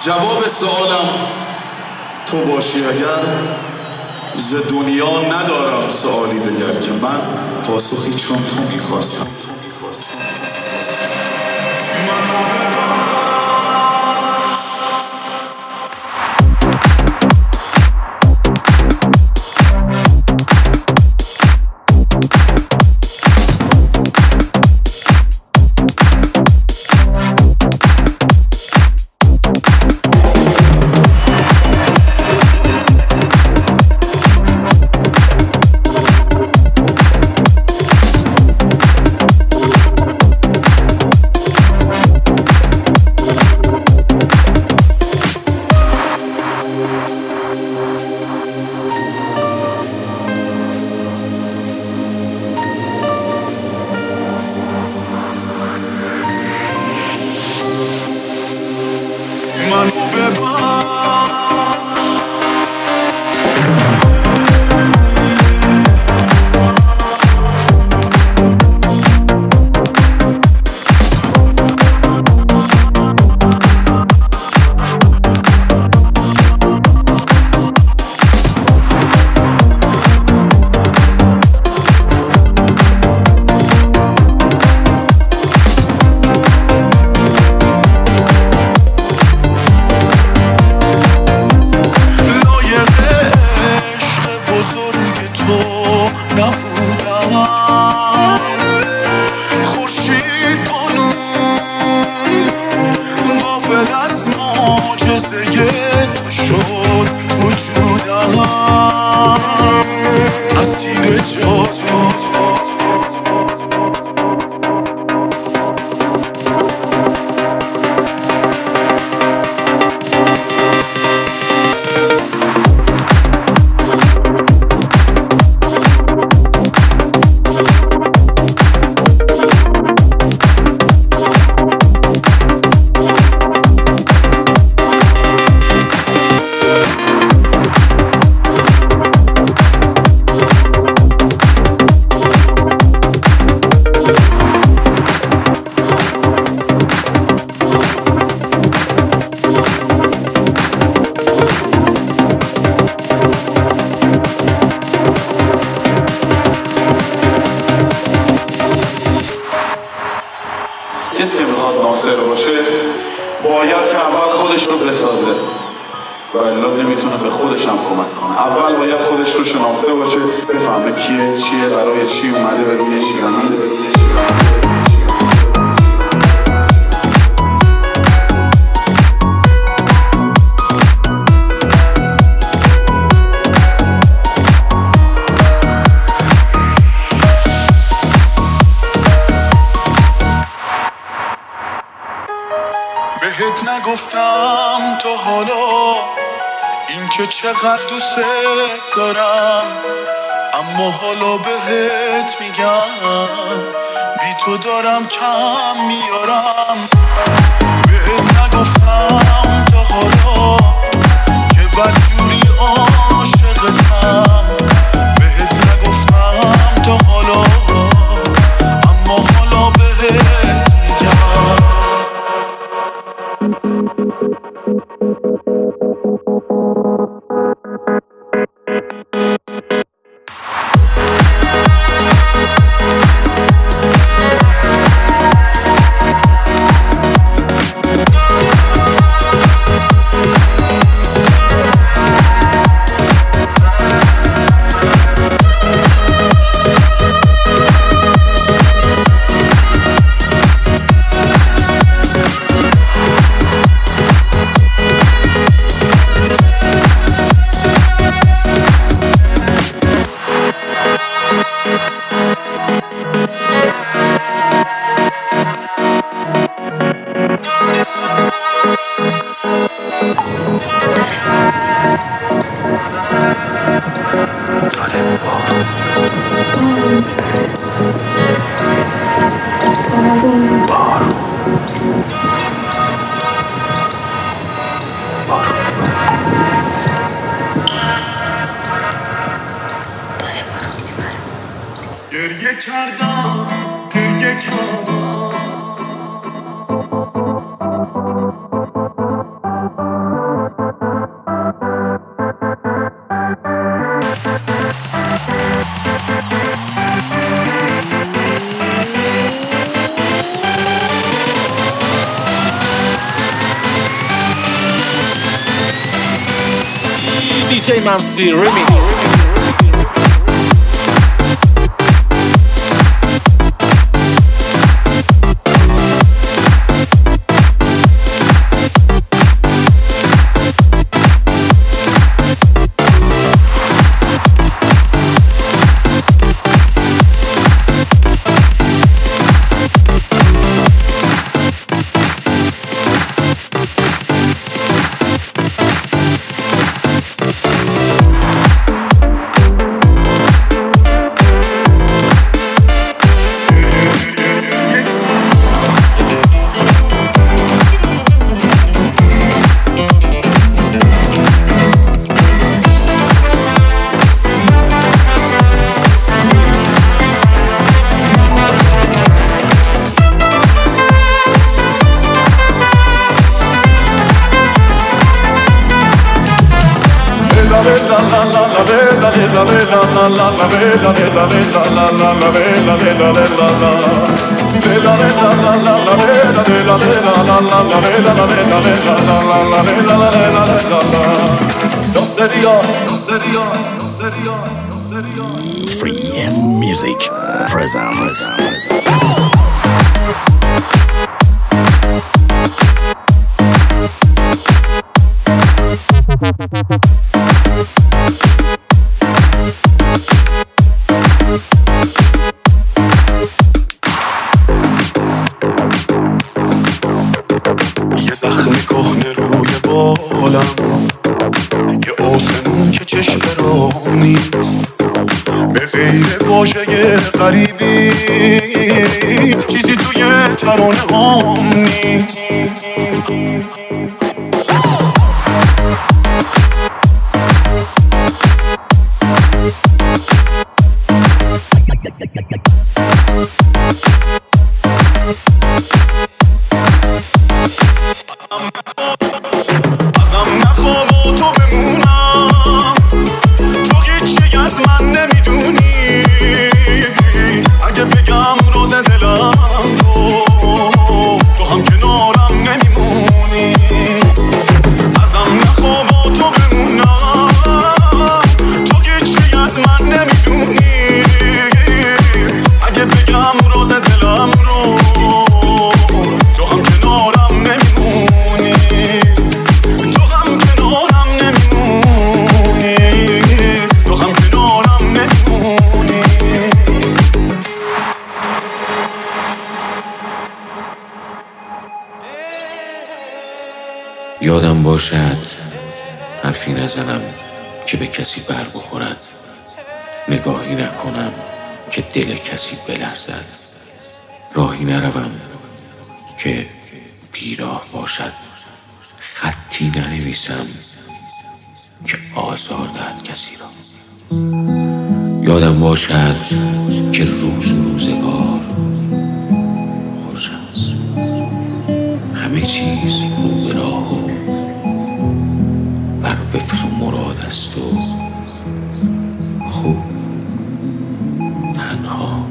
جواب سوالم تو باشی اگر، ز دنیا ندارم سوالی دگر که من پاسخی چون تو میخواستم. کسی که میخواد ناصر باشه باید که اول خودش رو بسازه و الا نمیتونه به خودش هم کمک کنه. اول باید خودش رو شناخته باشه، بفهمه کیه، چیه، برای چی اومده، به روی چی زننده، به روی چی زننده. بهت نگفتم تا حالا این که چقدر دوست دارم، اما حالا بهت میگم بی تو دارم کم میارم. بهت نگفتم تا حالا که بدجوری عاشقتم، بهت نگفتم تا حالا اما حالا بهت میگم. گریه کردم گریه کردم DJ Mamsi Remix. Free F Music presents. یه زخم کهنه روی بالم، یه آسمون که چشم راه نیست، به غیر واژه غریبی چیزی توی ترانه هام نیست. ازم نخوا با تو بمونم، تو هیچی از من نمیدونی، اگه بگم راز دلم تو هم کنارم نمیمونی. ازم نخوا با تو بمونم، تو هیچی از من نمیدونی، اگه بگم راز دلم رو تو هم کنارم نمیمونی، تو هم کنارم نمیمونی، تو هم کنارم نمیمونی. یادم باشد حرفی نزنم که به کسی بر بخورد، نگاهی نکنم که دل کسی بلرزد، راهی نروم که بیراه باشد، خطی ننویسم که آزار دهد کسی را. یادم باشد که روز و روزگار خوش است، همه چیز رو به راه و بر وفق مراد است و خوب.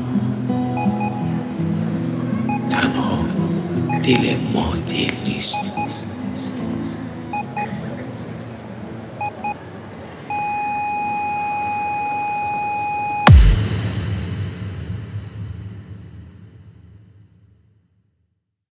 تنها دل ما دل نیست.